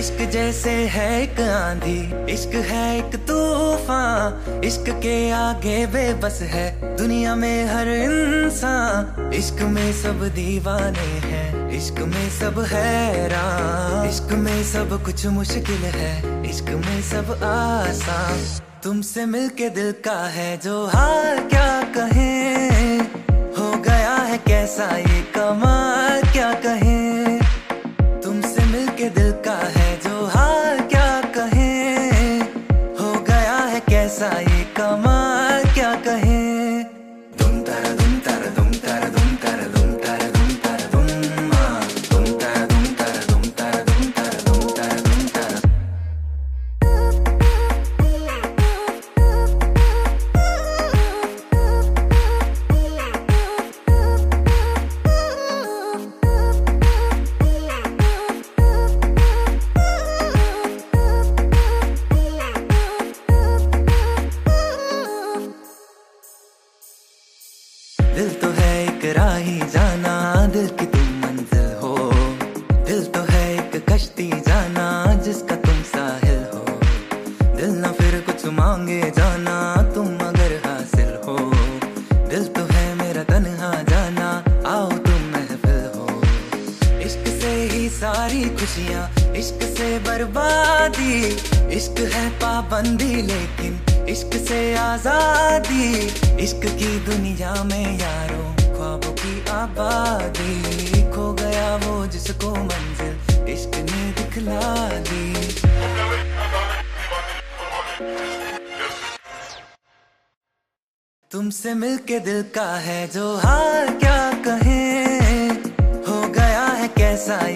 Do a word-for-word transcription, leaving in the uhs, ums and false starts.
इश्क जैसे है एक आंधी, इश्क है एक तूफान, इश्क के आगे बेबस है दुनिया में हर इंसान। इश्क में सब दीवाने हैं, इश्क में सब हैरान, इश्क में सब कुछ मुश्किल है, इश्क में सब आसान। तुमसे मिलके दिल का है जो हाल क्या कहें, हो गया है कैसा ये कमाल क्या कहें। तुमसे मिलके दिल का है जो हाल क्या कहें, हो गया है कैसा ये कमाल क्या कहें। दुम तारा दुम तारा दुम तारा दुम तारा दुम तारा दुम तारा दुम माँ, दुम तारा दुम तारा दुम तारा दुम तारा दुम तारा दुम तारा। दिल तो है एक राही जाना, दिल की तुम मंजिल हो, दिल तो है एक कश्ती जाना जिसका तुम साहिल हो। दिल ना फिर कुछ मांगे जाना तुम अगर हासिल हो, दिल तो है मेरा तन्हा जाना आओ तुम महफिल हो। इश्क से ही सारी खुशियाँ, इश्क से बर्बादी, इश्क है पाबंदी लेकिन इश्क से आजादी। इश्क की दुनिया में यारों ख्वाबों की आबादी, खो गया वो जिसको मंजिल इश्क ने दिखला दी। तुमसे मिलके दिल का है जो हाल क्या कहें, हो गया है कैसा